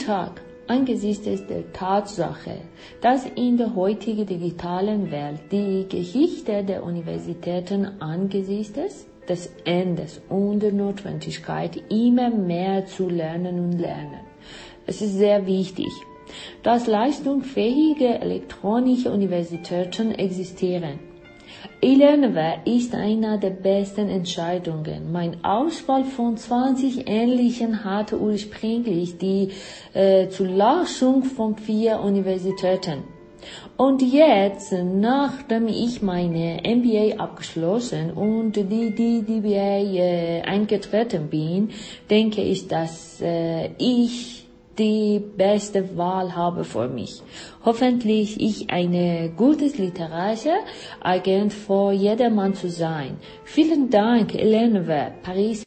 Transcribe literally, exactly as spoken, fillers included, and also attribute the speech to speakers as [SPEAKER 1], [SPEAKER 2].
[SPEAKER 1] Tag, angesichts der Tatsache, dass in der heutigen digitalen Welt die Geschichte der Universitäten angesichts des Endes und der Notwendigkeit, immer mehr zu lernen und lernen. Es ist sehr wichtig, dass leistungsfähige elektronische Universitäten existieren. eLearnware ist eine der besten Entscheidungen. Meine Auswahl von zwanzig Ähnlichen hatte ursprünglich die äh, Zulassung von vier Universitäten. Und jetzt, nachdem ich meine M B A abgeschlossen und die, die D B A äh, eingetreten bin, denke ich, dass äh, ich die beste Wahl habe für mich. Hoffentlich ich eine gutes literarische Agent für jedermann zu sein. Vielen Dank, eLearnware, Paris.